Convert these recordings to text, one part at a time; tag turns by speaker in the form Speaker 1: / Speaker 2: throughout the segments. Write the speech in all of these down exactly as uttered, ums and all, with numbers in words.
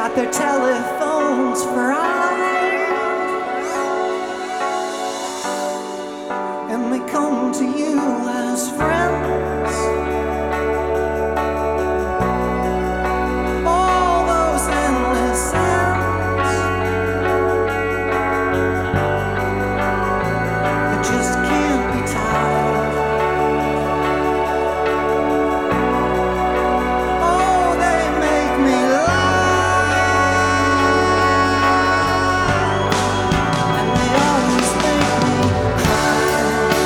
Speaker 1: got their telephones for eyes, and they come to you as friends. All those endless ends that just can't be tied. Oh, they make me laugh, and they always make me cry,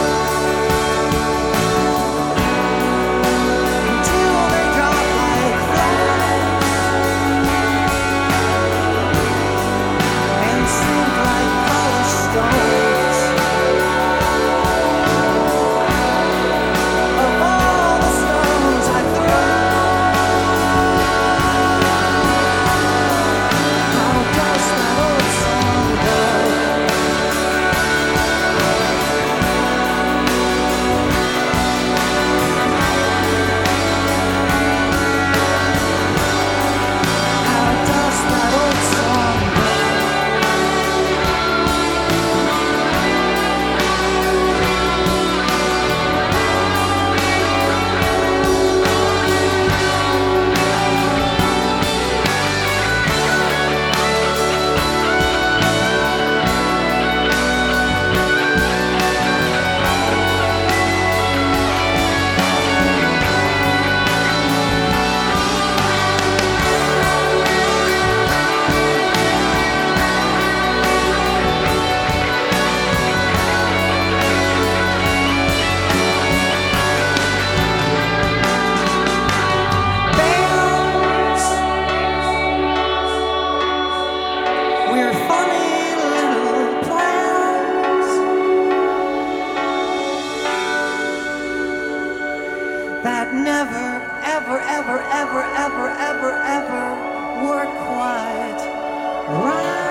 Speaker 1: until they drop like flies and sink like polished stones. Of all the stones I throw, how does that old song go? How does that old song go? Bears, we're funny little plants that never, ever, ever, ever, ever, ever, ever were quite right.